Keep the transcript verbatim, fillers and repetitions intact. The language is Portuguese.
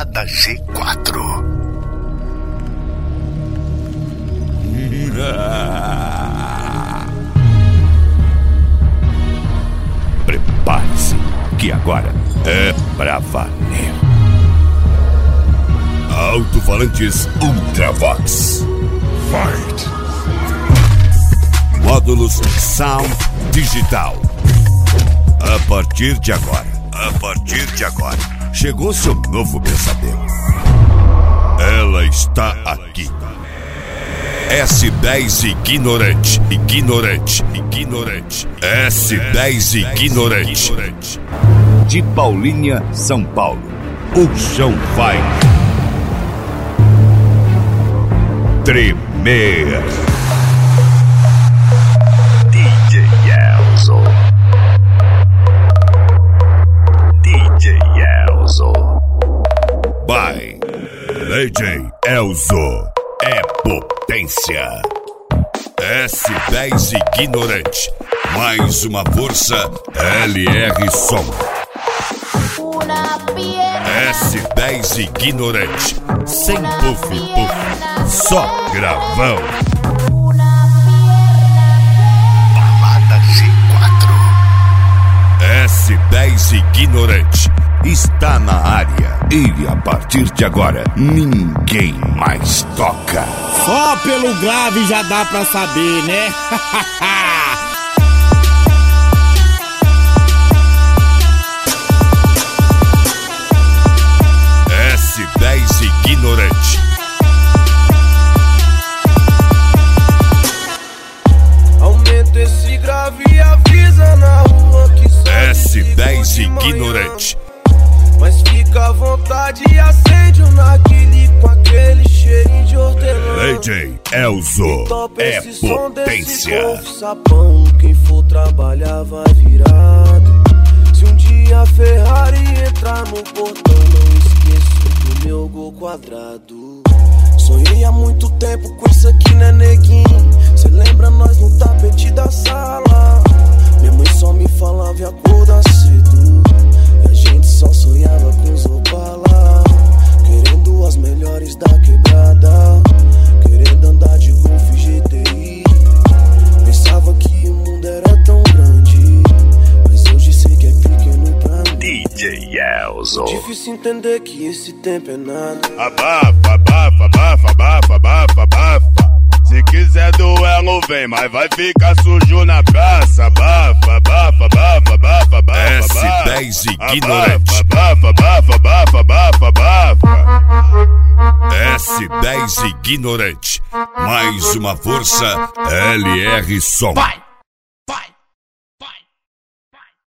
Balada G quatro. Prepare-se, que agora é pra valer. Alto-falantes Ultravox. Fight! Módulos Sound Digital. A partir de agora, a partir de agora, chegou seu novo pesadelo. Ela está aqui. S dez Ignorante, Ignorante, Ignorante. S dez Ignorante. De Paulínia, São Paulo, o chão vai tremer. D J Elzo. D J Elzo. By D J Elzo. É potência. S dez Ignorante. Mais uma força L R Som. S dez Ignorante. Sem puff puff. Só gravão. Balada G quatro. S dez Ignorante está na área. E a partir de agora, ninguém mais toca. Só pelo grave já dá pra saber, né? S dez Ignorante. Aumenta esse grave e avisa na rua que só S dez Ignorante. Mas fica à vontade e acende um narguile com aquele cheirinho de hortelã. D J Elzo é potência. Sapão, quem for trabalhar vai virado. Se um dia a Ferrari entrar no portão, não esqueço do meu gol quadrado. Sonhei há muito tempo com isso aqui, né, neguinho? Cê lembra nós no tapete da sala? Minha mãe só me falava e acordar cedo. E a gente só sonhava com os Opala, querendo as melhores da quebrada, querendo andar de Golf G T I. Pensava que o mundo era tão grande, mas hoje sei que é pequeno pra mim. D J Elzo. Difícil entender que esse tempo é nada. Abafa, abafa, abafa, abafa, abafa, abafa. Se quiser duelo vem, mas vai ficar sujo na praça. Abafa, abafa, abafa, abafa, abafa. S dez Ignorante. Abafa, abafa, abafa, abafa, abafa. S dez Ignorante. Mais uma força L R Som. Vai!